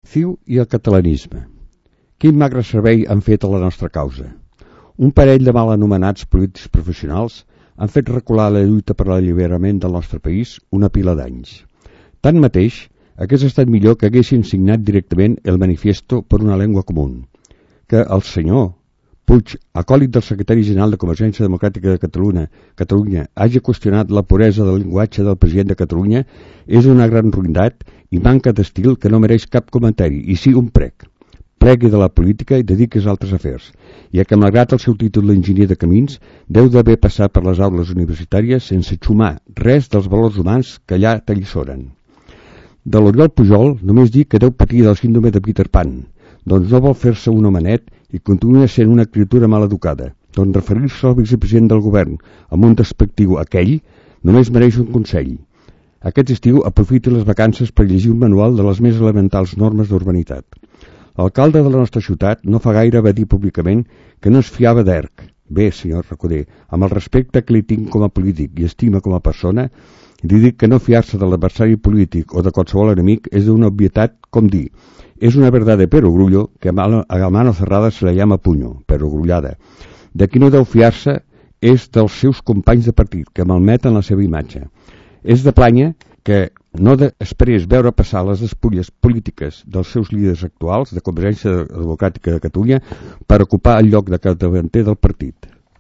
CiU i el catalanisme. Quin magre servei han fet a la nostra causa? Un parell de mal anomenats polítics professionals han fet recular la lluita per l'alliberament del nostre país una pila d'anys. Tanmateix, hagués estat millor que haguessin signat directament el manifiesto per una llengua comú. Que el senyor Puig, acòlit del secretari general de Convergència Democràtica de Catalunya, hagi qüestionat la puresa del llenguatge del president de Catalunya és una gran ruïnat i manca d'estil que no mereix cap comentari, i sí un prec. Plegui de la política i dediquis a altres afers, ja que malgrat el seu títol d'enginyer de camins, deu d'haver passat per les aules universitàries sense xumar res dels valors humans que allà t'allissoren. De l'Oriol Pujol només dir que deu patir del síndrome de Peter Pan, doncs no vol fer-se un homenet i continua sent una criatura mal educada, doncs referir-se al vicepresident del govern amb un despectiu aquell només mereix un consell. Aquest estiu aprofiti les vacances per llegir un manual de les més elementals normes d'urbanitat. L'alcalde de la nostra ciutat no fa gaire va dir públicament que no es fiava d'ERC. Bé, senyor Recoder, amb el respecte que li tinc com a polític i estima com a persona, li dic que no fiar-se de l'adversari polític o de qualsevol enemic és d'una obvietat, com dir, es una verdad de perogrullo que a mano cerrada se la llama puño, perogrullada. De qui no deu fiar-se és dels seus companys de partit, que malmeten la seva imatge. És de planya que no esperés veure passar les despulles polítiques dels seus líders actuals de Convergència Democràtica de Catalunya per ocupar el lloc de capdavanter del partit.